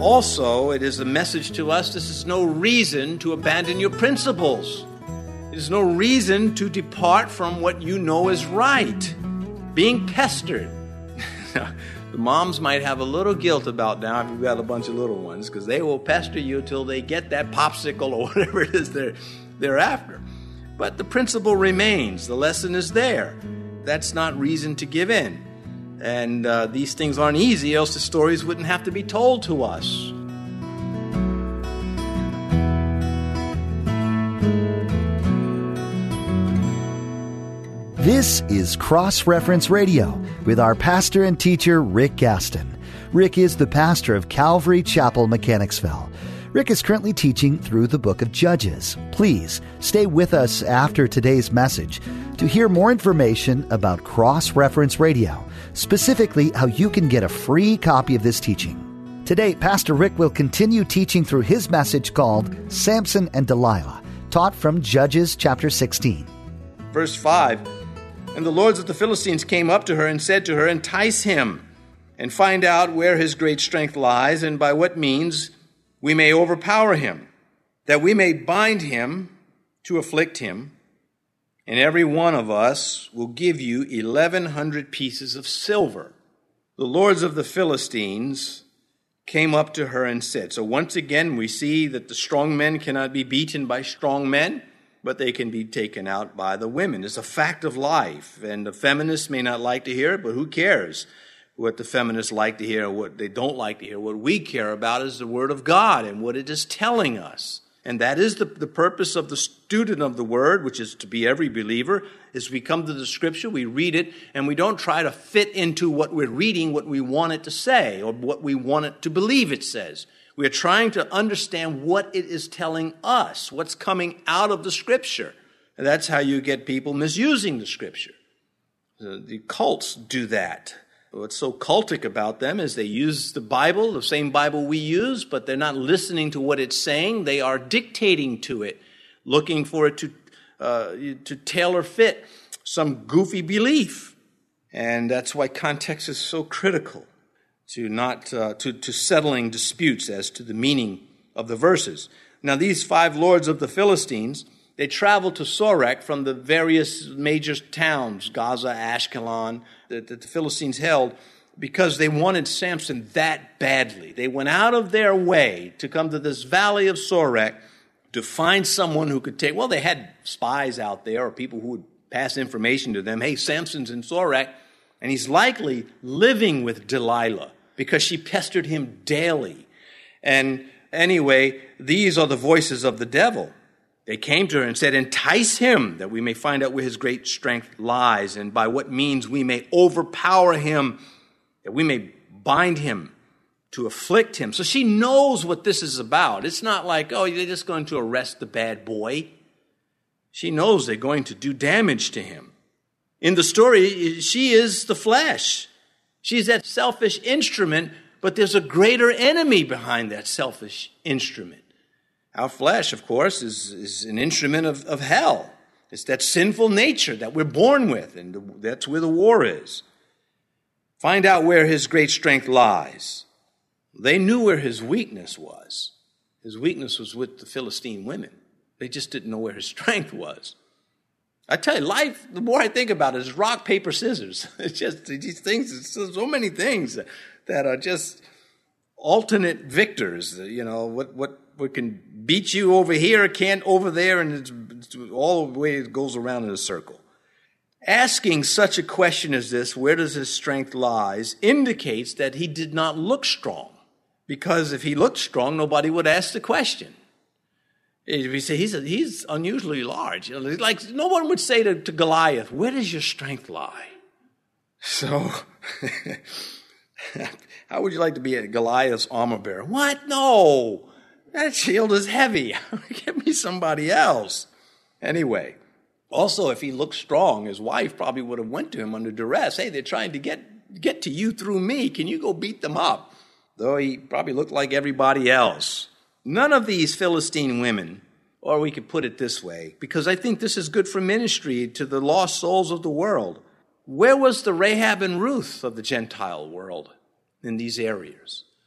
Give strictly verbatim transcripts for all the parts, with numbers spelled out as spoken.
Also, it is a message to us, this is no reason to abandon your principles. It is no reason to depart from what you know is right. Being pestered. The moms might have a little guilt about now if you've got a bunch of little ones, because they will pester you till they get that popsicle or whatever it is they're, they're after. But the principle remains. The lesson is there. That's not reason to give in. And uh, these things aren't easy, else the stories wouldn't have to be told to us. This is Cross Reference Radio with our pastor and teacher, Rick Gaston. Rick is the pastor of Calvary Chapel, Mechanicsville. Rick is currently teaching through the book of Judges. Please stay with us after today's message to hear more information about Cross Reference Radio, specifically how you can get a free copy of this teaching. Today, Pastor Rick will continue teaching through his message called Samson and Delilah, taught from Judges chapter sixteen. Verse five, and the lords of the Philistines came up to her and said to her, entice him and find out where his great strength lies and by what means we may overpower him, that we may bind him to afflict him, and every one of us will give you eleven hundred pieces of silver. The lords of the Philistines came up to her and said, so once again we see that the strong men cannot be beaten by strong men, but they can be taken out by the women. It's a fact of life, and the feminists may not like to hear it, but who cares what the feminists like to hear or what they don't like to hear? What we care about is the Word of God and what it is telling us. And that is the, the purpose of the student of the Word, which is to be every believer, is we come to the Scripture, we read it, and we don't try to fit into what we're reading what we want it to say or what we want it to believe it says. We are trying to understand what it is telling us, what's coming out of the Scripture. And that's how you get people misusing the Scripture. The, the cults do that. What's so cultic about them is they use the Bible, the same Bible we use, but they're not listening to what it's saying. They are dictating to it, looking for it to uh, to tailor fit some goofy belief. And that's why context is so critical to not uh, to, to settling disputes as to the meaning of the verses. Now, these five lords of the Philistines, they traveled to Sorek from the various major towns, Gaza, Ashkelon, that, that the Philistines held, because they wanted Samson that badly. They went out of their way to come to this valley of Sorek to find someone who could take, well, they had spies out there or people who would pass information to them. Hey, Samson's in Sorek, and he's likely living with Delilah because she pestered him daily. And anyway, these are the voices of the devil. They came to her and said, entice him that we may find out where his great strength lies and by what means we may overpower him, that we may bind him to afflict him. So she knows what this is about. It's not like, oh, they're just going to arrest the bad boy. She knows they're going to do damage to him. In the story, she is the flesh. She's that selfish instrument, but there's a greater enemy behind that selfish instrument. Our flesh, of course, is, is an instrument of, of hell. It's that sinful nature that we're born with, and the, that's where the war is. Find out where his great strength lies. They knew where his weakness was. His weakness was with the Philistine women. They just didn't know where his strength was. I tell you, life, the more I think about it, is rock, paper, scissors. It's just these things, it's so many things that are just alternate victors. You know, what what what can beat you over here can't over there, and it's, it's all the way it goes around in a circle. Asking such a question as this, where does his strength lies, indicates that he did not look strong. Because if he looked strong, nobody would ask the question. If you say he's a, he's unusually large, you know, like no one would say to, to Goliath, "Where does your strength lie?" So, how would you like to be a Goliath's armor bearer? What? No, that shield is heavy. Get me somebody else. Anyway, also if he looked strong, his wife probably would have went to him under duress. Hey, they're trying to get get to you through me. Can you go beat them up? Though he probably looked like everybody else. None of these Philistine women, or we could put it this way, because I think this is good for ministry to the lost souls of the world. Where was the Rahab and Ruth of the Gentile world in these areas?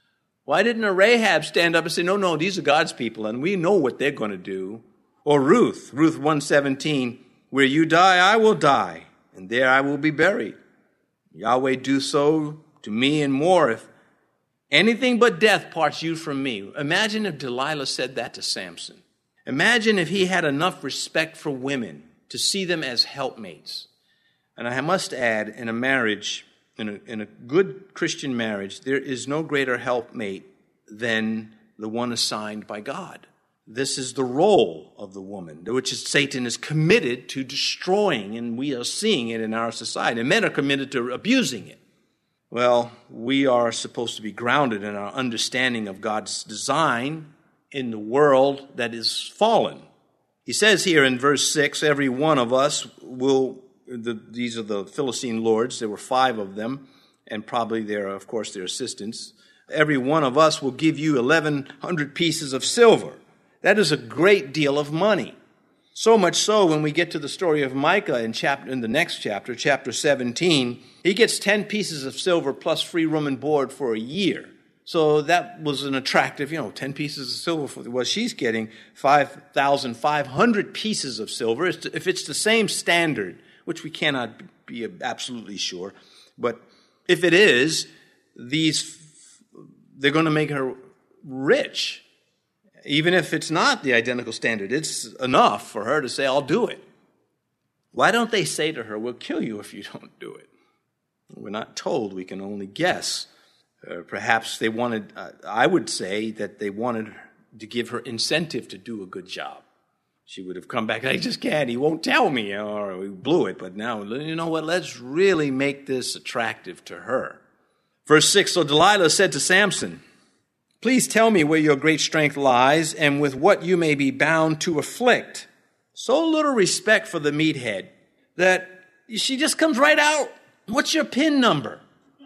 Why didn't a Rahab stand up and say, no, no, these are God's people, and we know what they're going to do? Or Ruth, Ruth one seventeen, where you die, I will die, and there I will be buried. Yahweh do so to me and more if anything but death parts you from me. Imagine if Delilah said that to Samson. Imagine if he had enough respect for women to see them as helpmates. And I must add, in a marriage, in a, in a good Christian marriage, there is no greater helpmate than the one assigned by God. This is the role of the woman, which is Satan is committed to destroying, and we are seeing it in our society. And men are committed to abusing it. Well, we are supposed to be grounded in our understanding of God's design in the world that is fallen. He says here in verse six, every one of us will, the, these are the Philistine lords, there were five of them, and probably there are, of course, their assistants. Every one of us will give you eleven hundred pieces of silver. That is a great deal of money. So much so when we get to the story of Micah in chapter in the next chapter, chapter seventeen, he gets ten pieces of silver plus free room and board for a year. So that was an attractive, you know, ten pieces of silver for, well, she's getting five thousand five hundred pieces of silver. If it's the same standard, which we cannot be absolutely sure, but if it is, these, they're going to make her rich. Even if it's not the identical standard, it's enough for her to say, I'll do it. Why don't they say to her, we'll kill you if you don't do it? We're not told. We can only guess. Uh, perhaps they wanted, uh, I would say that they wanted to give her incentive to do a good job. She would have come back, I just can't, he won't tell me, or we blew it. But now, you know what, let's really make this attractive to her. Verse six, so Delilah said to Samson, please tell me where your great strength lies and with what you may be bound to afflict. So little respect for the meathead that she just comes right out. What's your PIN number?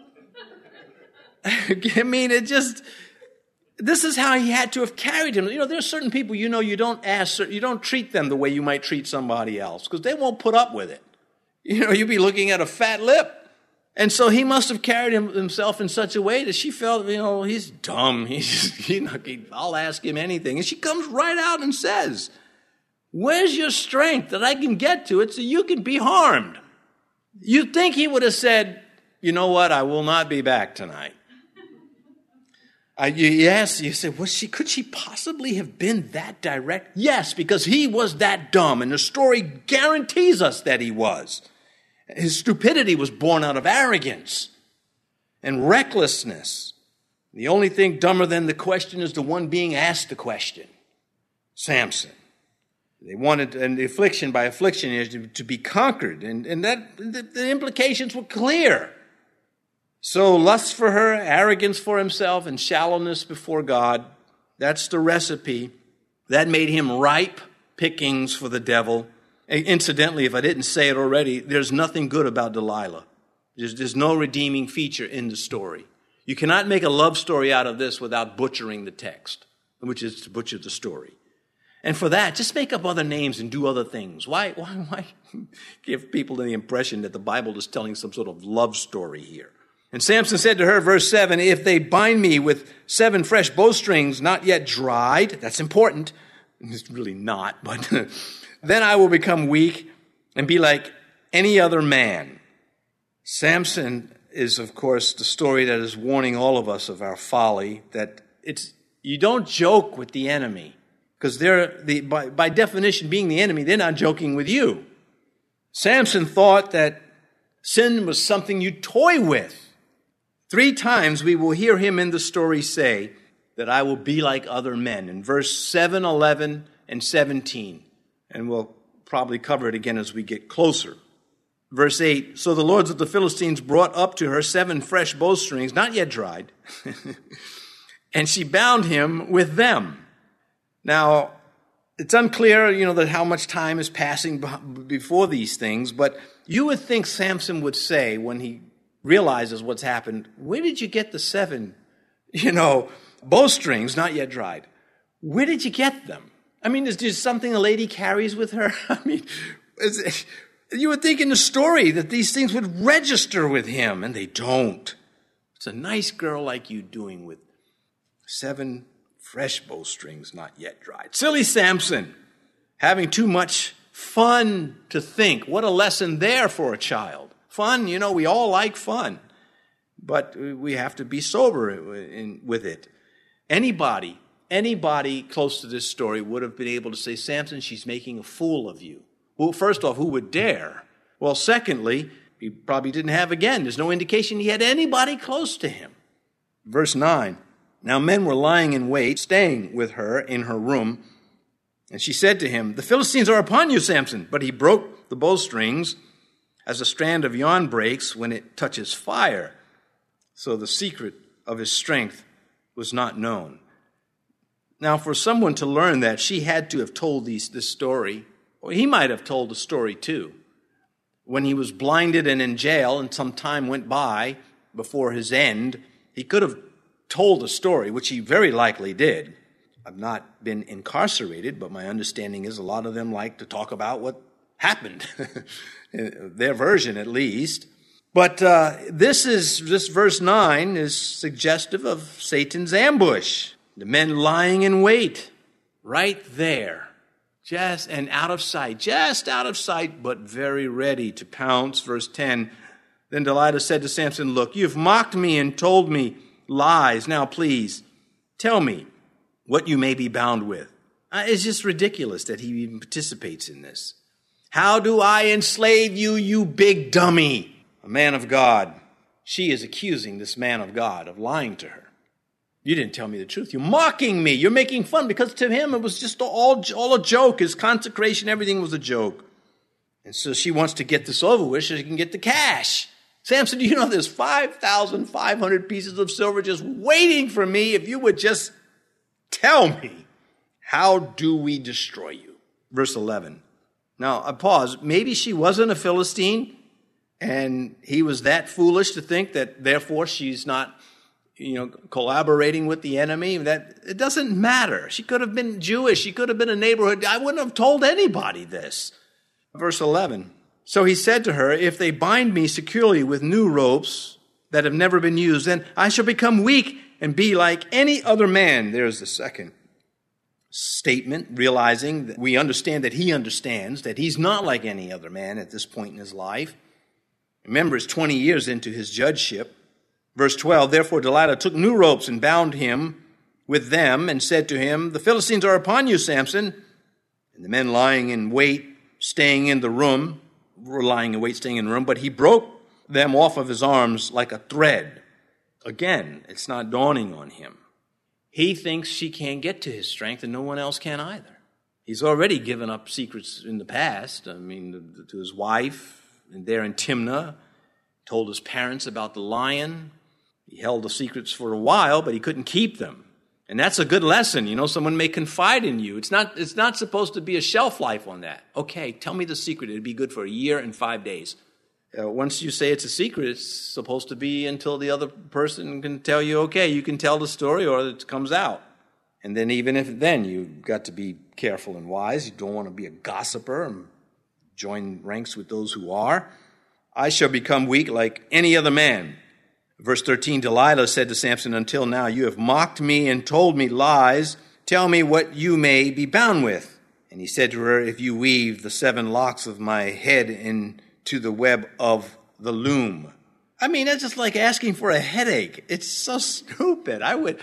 I mean, it just, this is how he had to have carried him. You know, there's certain people, you know, you don't ask, you don't treat them the way you might treat somebody else because they won't put up with it. You know, you'd be looking at a fat lip. And so he must have carried him, himself in such a way that she felt, you know, he's dumb. He's, you know, I'll ask him anything. And she comes right out and says, where's your strength that I can get to it so you can be harmed? You'd think he would have said, you know what, I will not be back tonight. Uh, you, yes, you say, was she, could she possibly have been that direct? Yes, because he was that dumb, and the story guarantees us that he was. His stupidity was born out of arrogance and recklessness. The only thing dumber than the question is the one being asked the question. Samson. They wanted, and the affliction by affliction is to, to be conquered, and, and that the, the implications were clear. So lust for her, arrogance for himself, and shallowness before God, that's the recipe. That made him ripe pickings for the devil. Incidentally, if I didn't say it already, there's nothing good about Delilah. There's, there's no redeeming feature in the story. You cannot make a love story out of this without butchering the text, which is to butcher the story. And for that, just make up other names and do other things. Why, why, why give people the impression that the Bible is telling some sort of love story here? And Samson said to her, verse seven, if they bind me with seven fresh bowstrings not yet dried, that's important. It's really not, but then I will become weak and be like any other man. Samson is, of course, the story that is warning all of us of our folly, that it's you don't joke with the enemy, because they're the by, by definition being the enemy, they're not joking with you. Samson thought that sin was something you toy with. Three times we will hear him in the story say that I will be like other men, in verse seven, eleven, and seventeen. And we'll probably cover it again as we get closer. Verse eight, so the lords of the Philistines brought up to her seven fresh bowstrings, not yet dried, and she bound him with them. Now, it's unclear, you know, that how much time is passing before these things, but you would think Samson would say when he realizes what's happened, where did you get the seven, you know, bowstrings, not yet dried? Where did you get them? I mean, is there something a lady carries with her? I mean, is it, you would think in the story that these things would register with him, and they don't. What's a nice girl like you doing with seven fresh bowstrings not yet dried. Silly Samson, having too much fun to think. What a lesson there for a child. Fun, you know, we all like fun, but we have to be sober in, with it. Anybody, anybody close to this story would have been able to say, Samson, she's making a fool of you. Well, first off, who would dare? Well, secondly, he probably didn't have, again, there's no indication he had anybody close to him. Verse nine, now men were lying in wait, staying with her in her room, and she said to him, the Philistines are upon you, Samson. But he broke the bowstrings as a strand of yarn breaks when it touches fire. So the secret of his strength was not known. Now, for someone to learn that, she had to have told these, this story. Or he might have told the story too. When he was blinded and in jail and some time went by before his end, he could have told a story, which he very likely did. I've not been incarcerated, but my understanding is a lot of them like to talk about what happened, their version at least. But uh, this is this verse nine is suggestive of Satan's ambush. The men lying in wait, right there, just and out of sight, just out of sight, but very ready to pounce. Verse ten, then Delilah said to Samson, look, you've mocked me and told me lies. Now please, tell me what you may be bound with. Uh, it's just ridiculous that he even participates in this. How do I enslave you, you big dummy? A man of God. She is accusing this man of God of lying to her. You didn't tell me the truth. You're mocking me. You're making fun, because to him it was just all, all a joke. His consecration, everything was a joke. And so she wants to get this over with so she can get the cash. Samson, do you know there's five thousand five hundred pieces of silver just waiting for me if you would just tell me, how do we destroy you? Verse eleven. Now, I pause. Maybe she wasn't a Philistine, and he was that foolish to think that therefore she's not, you know, collaborating with the enemy. That it doesn't matter. She could have been Jewish. She could have been a neighborhood. I wouldn't have told anybody this. Verse eleven. So he said to her, if they bind me securely with new ropes that have never been used, then I shall become weak and be like any other man. There's the second statement, realizing that we understand that he understands that he's not like any other man at this point in his life. Remember, it's twenty years into his judgeship. Verse twelve, therefore Delilah took new ropes and bound him with them and said to him, the Philistines are upon you, Samson. And the men lying in wait, staying in the room, were lying in wait, staying in the room, but he broke them off of his arms like a thread. Again, it's not dawning on him. He thinks she can't get to his strength and no one else can either. He's already given up secrets in the past. I mean, to his wife, and there in Timnah, told his parents about the lion. He held the secrets for a while, but he couldn't keep them. And that's a good lesson. You know, someone may confide in you. It's not, it's not supposed to be a shelf life on that. Okay, tell me the secret. It'd be good for a year and five days. Uh, once you say it's a secret, it's supposed to be until the other person can tell you, okay, you can tell the story or it comes out. And then even if then, you've got to be careful and wise. You don't want to be a gossiper and join ranks with those who are. I shall become weak like any other man. Verse thirteen, Delilah said to Samson, until now you have mocked me and told me lies. Tell me what you may be bound with. And he said to her, if you weave the seven locks of my head into the web of the loom. I mean, that's just like asking for a headache. It's so stupid. I would,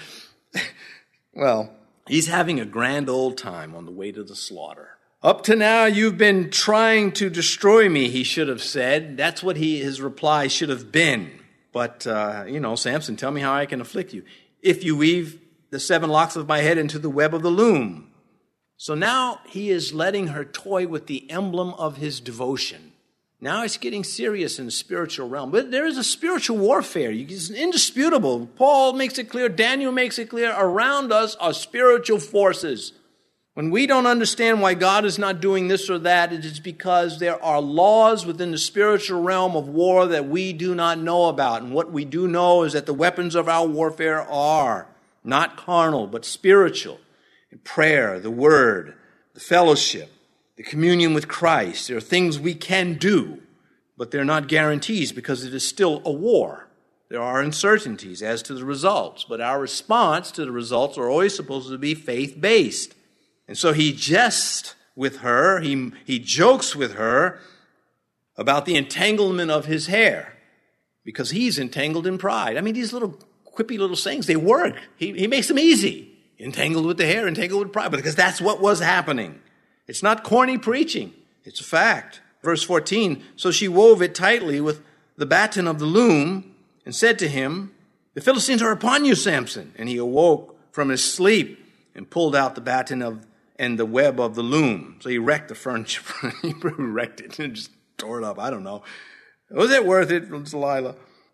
well, he's having a grand old time on the way to the slaughter. Up to now, you've been trying to destroy me, he should have said. That's what he, his reply should have been. But, uh, you know, Samson, tell me how I can afflict you. If you weave the seven locks of my head into the web of the loom. So now he is letting her toy with the emblem of his devotion. Now it's getting serious in the spiritual realm. But there is a spiritual warfare. It's indisputable. Paul makes it clear. Daniel makes it clear. Around us are spiritual forces. When we don't understand why God is not doing this or that, it is because there are laws within the spiritual realm of war that we do not know about. And what we do know is that the weapons of our warfare are not carnal, but spiritual. Prayer, the word, the fellowship, the communion with Christ. There are things we can do, but they're not guarantees because it is still a war. There are uncertainties as to the results, but our response to the results are always supposed to be faith-based. And so he jests with her, he, he jokes with her about the entanglement of his hair, because he's entangled in pride. I mean, these little quippy little sayings, they work. He, he makes them easy. Entangled with the hair, entangled with pride, because that's what was happening. It's not corny preaching. It's a fact. Verse fourteen, so she wove it tightly with the batten of the loom and said to him, the Philistines are upon you, Samson. And he awoke from his sleep and pulled out the batten of and the web of the loom. So he wrecked the furniture. He wrecked it and just tore it up. I don't know. Was it worth it from Delilah?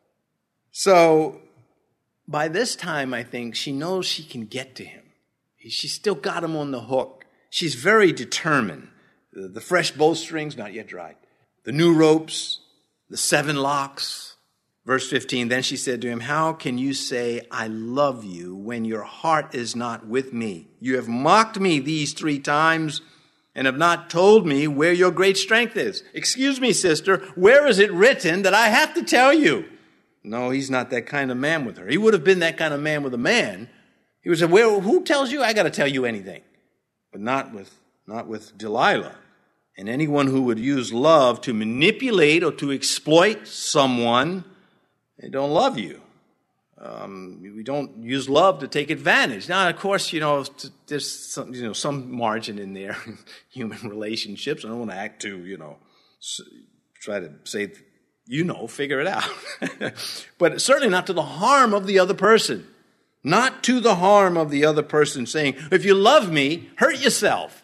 So by this time, I think she knows she can get to him. She's still got him on the hook. She's very determined. The, the fresh bowstrings, not yet dried. The new ropes, the seven locks. Verse fifteen, then she said to him, how can you say, I love you, when your heart is not with me? You have mocked me these three times and have not told me where your great strength is. Excuse me, sister, where is it written that I have to tell you? No, he's not that kind of man with her. He would have been that kind of man with a man. He would say, well, who tells you I got to tell you anything? But not with, not with Delilah. And anyone who would use love to manipulate or to exploit someone, they don't love you. Um, we don't use love to take advantage. Now, of course, you know, there's some, you know, some margin in there, human relationships. I don't want to act too, you know, try to say, you know, figure it out. But certainly not to the harm of the other person. Not to the harm of the other person, saying, if you love me, hurt yourself.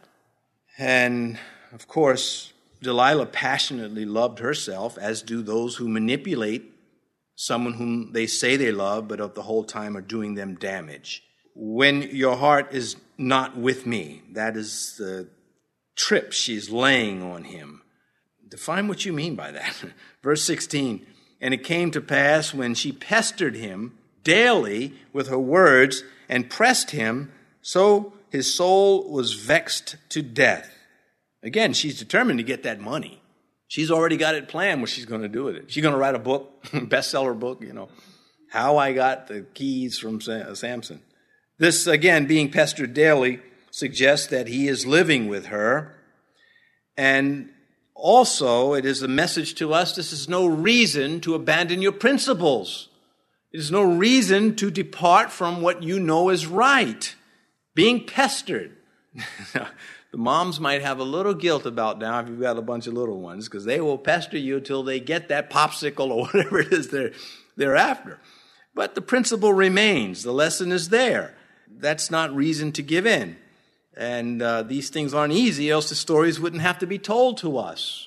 And, of course, Delilah passionately loved herself, as do those who manipulate someone whom they say they love, but of the whole time are doing them damage. When your heart is not with me, that is the trip she's laying on him. Define what you mean by that. Verse sixteen, and it came to pass when she pestered him daily with her words and pressed him, so his soul was vexed to death. Again, she's determined to get that money. She's already got it planned what she's going to do with it. She's going to write a book, bestseller book, you know, how I got the keys from Samson. This, again, being pestered daily, suggests that he is living with her. And also, it is a message to us, this is no reason to abandon your principles. It is no reason to depart from what you know is right. Being pestered. The moms might have a little guilt about now if you've got a bunch of little ones, because they will pester you till they get that popsicle or whatever it is they're, they're after. But the principle remains. The lesson is there. That's not reason to give in. And uh, these things aren't easy, else the stories wouldn't have to be told to us.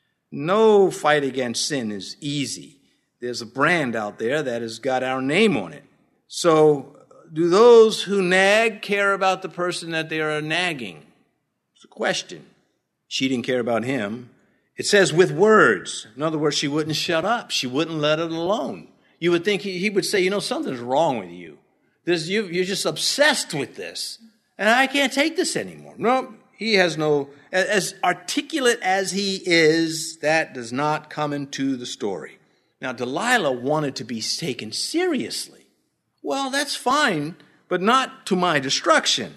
No fight against sin is easy. There's a brand out there that has got our name on it. So, do those who nag care about the person that they are nagging? It's a question. She didn't care about him. It says with words. In other words, she wouldn't shut up. She wouldn't let it alone. You would think he, he would say, you know, something's wrong with you. This, you. You're just obsessed with this. And I can't take this anymore. No, he has no, as articulate as he is, that does not come into the story. Now, Delilah wanted to be taken seriously. Well, that's fine, but not to my destruction.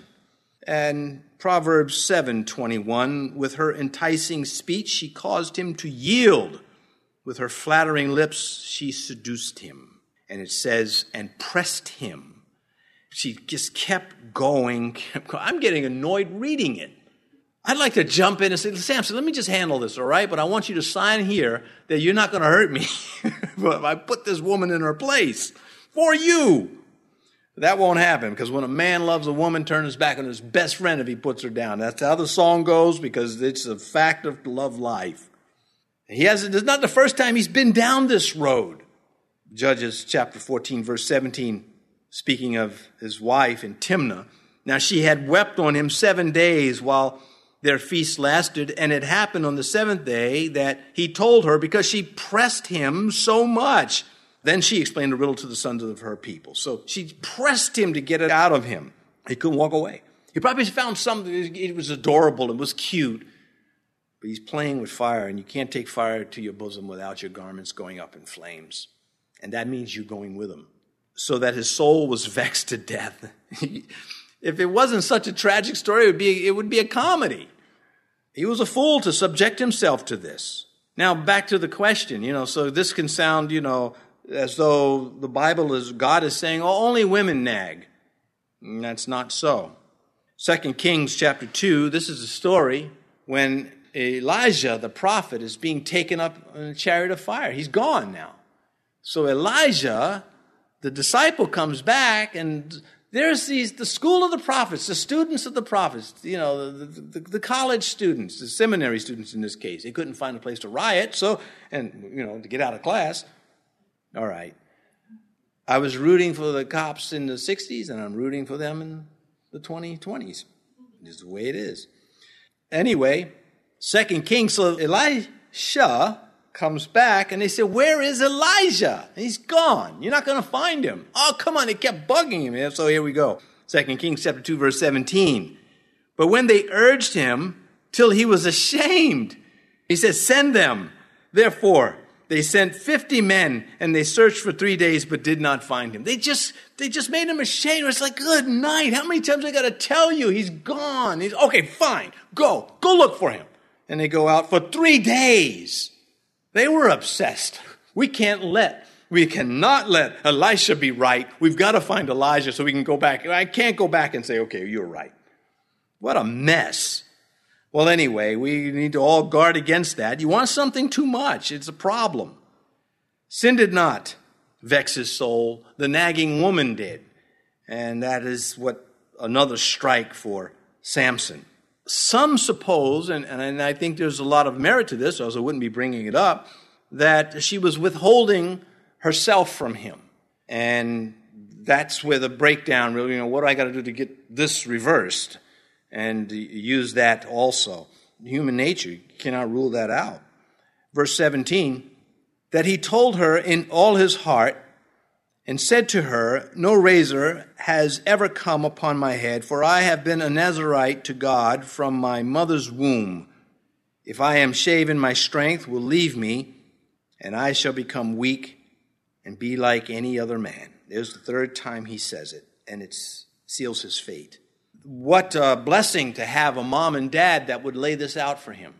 And Proverbs seven twenty-one, with her enticing speech, she caused him to yield. With her flattering lips, she seduced him. And it says, and pressed him. She just kept going, kept going. I'm getting annoyed reading it. I'd like to jump in and say, Samson, let me just handle this, all right? But I want you to sign here that you're not going to hurt me. But I put this woman in her place for you. That won't happen, because when a man loves a woman, turns his back on his best friend if he puts her down. That's how the song goes, because it's a fact of love life. He has, it's not the first time he's been down this road. Judges chapter fourteen, verse seventeen, speaking of his wife in Timnah. Now she had wept on him seven days while their feast lasted, and it happened on the seventh day that he told her because she pressed him so much. Then she explained the riddle to the sons of her people. So she pressed him to get it out of him. He couldn't walk away. He probably found something, it was adorable, it was cute, but he's playing with fire, and you can't take fire to your bosom without your garments going up in flames. And that means you going with him. So that his soul was vexed to death. If it wasn't such a tragic story, it would be, it would be a comedy. He was a fool to subject himself to this. Now, back to the question, you know, so this can sound, you know, as though the Bible is, God is saying, oh, only women nag. And that's not so. Second Kings chapter two, this is a story when Elijah, the prophet, is being taken up in a chariot of fire. He's gone now. So Elijah, the disciple, comes back, and there's these the school of the prophets, the students of the prophets, you know, the, the, the college students, the seminary students in this case. They couldn't find a place to riot, so, and, you know, to get out of class. All right. I was rooting for the cops in the sixties, and I'm rooting for them in the twenty twenties. This is the way it is. Anyway, Second Kings, so Elisha comes back, and they said, where is Elijah? He's gone. You're not going to find him. Oh, come on. They kept bugging him. So here we go. Second Kings chapter two, verse seventeen. But when they urged him till he was ashamed, he said, send them. Therefore, they sent fifty men, and they searched for three days, but did not find him. They just, they just made him ashamed. It's like, good night. How many times I got to tell you? He's gone. He's, okay, fine. Go. Go look for him. And they go out for three days. They were obsessed. We can't let, we cannot let Elisha be right. We've got to find Elijah so we can go back. I can't go back and say, okay, you're right. What a mess. Well, anyway, we need to all guard against that. You want something too much, it's a problem. Sin did not vex his soul. The nagging woman did. And that is what another strike for Samson. Some suppose, and, and I think there's a lot of merit to this, or else I wouldn't be bringing it up, that she was withholding herself from him. And that's where the breakdown really, you know, what do I got to do to get this reversed? And use that also. Human nature, you cannot rule that out. Verse seventeen, that he told her in all his heart and said to her, no razor has ever come upon my head, for I have been a Nazirite to God from my mother's womb. If I am shaven, my strength will leave me, and I shall become weak and be like any other man. There's the third time he says it, and it seals his fate. What a blessing to have a mom and dad that would lay this out for him.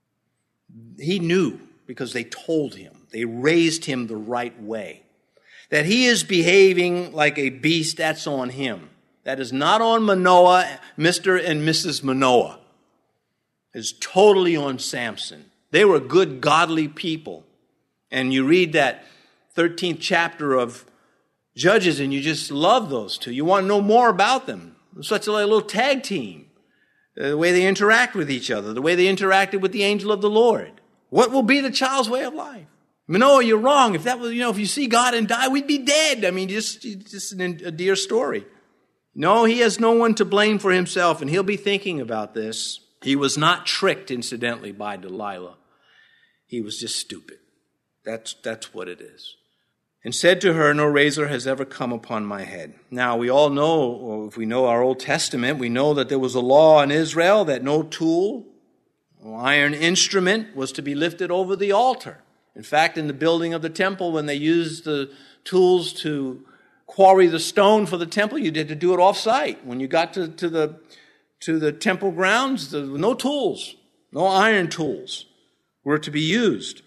He knew because they told him. They raised him the right way. That he is behaving like a beast, that's on him. That is not on Manoah, Mister and Missus Manoah. It's totally on Samson. They were good, godly people. And you read that thirteenth chapter of Judges, and you just love those two. You want to know more about them. Such a little tag team. The way they interact with each other, the way they interacted with the angel of the Lord. What will be the child's way of life? Manoah, you're wrong. If that was, you know, if you see God and die, we'd be dead. I mean, just, just an, a dear story. No, he has no one to blame for himself, and he'll be thinking about this. He was not tricked, incidentally, by Delilah. He was just stupid. That's, that's what it is. And said to her, no razor has ever come upon my head. Now, we all know, or if we know our Old Testament, we know that there was a law in Israel that no tool, no iron instrument was to be lifted over the altar. In fact, in the building of the temple, when they used the tools to quarry the stone for the temple, you had to do it off-site. When you got to, to, the, to the temple grounds, there were no tools, no iron tools were to be used.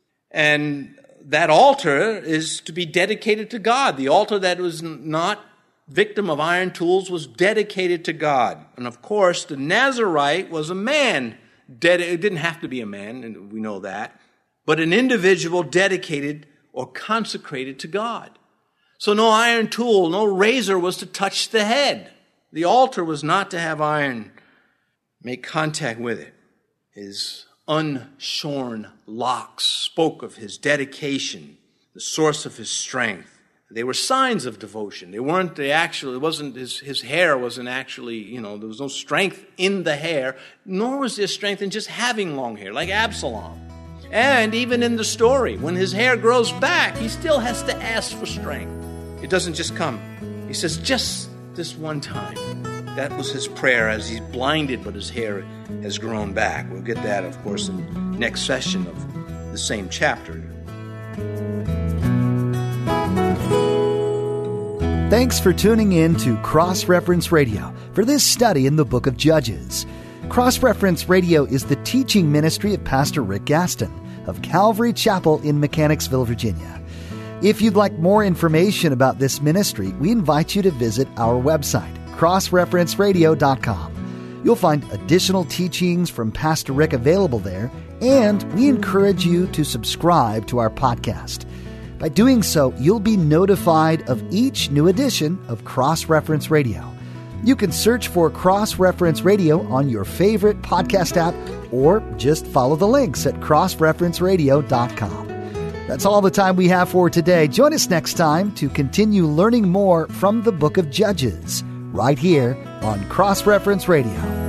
And that altar is to be dedicated to God. The altar that was not victim of iron tools was dedicated to God. And of course, the Nazirite was a man. Ded- it didn't have to be a man, and we know that, but an individual dedicated or consecrated to God. So no iron tool, no razor was to touch the head. The altar was not to have iron make contact with it. His unshorn locks spoke of his dedication, the source of his strength. They were signs of devotion. They weren't the actual, it wasn't, his, his hair wasn't actually, you know, there was no strength in the hair, nor was there strength in just having long hair, like Absalom. And even in the story, when his hair grows back, he still has to ask for strength. It doesn't just come. He says, just this one time. That was his prayer as he's blinded, but his hair has grown back. We'll get that, of course, in the next session of the same chapter. Thanks for tuning in to Cross Reference Radio for this study in the book of Judges. Cross Reference Radio is the teaching ministry of Pastor Rick Gaston of Calvary Chapel in Mechanicsville, Virginia. If you'd like more information about this ministry, we invite you to visit our website, cross reference radio dot com. You'll find additional teachings from Pastor Rick available there, and we encourage you to subscribe to our podcast. By doing so, you'll be notified of each new edition of Cross Reference Radio. You can search for Cross Reference Radio on your favorite podcast app, or just follow the links at cross reference radio dot com. That's all the time we have for today. Join us next time to continue learning more from the book of Judges, right here on Cross Reference Radio.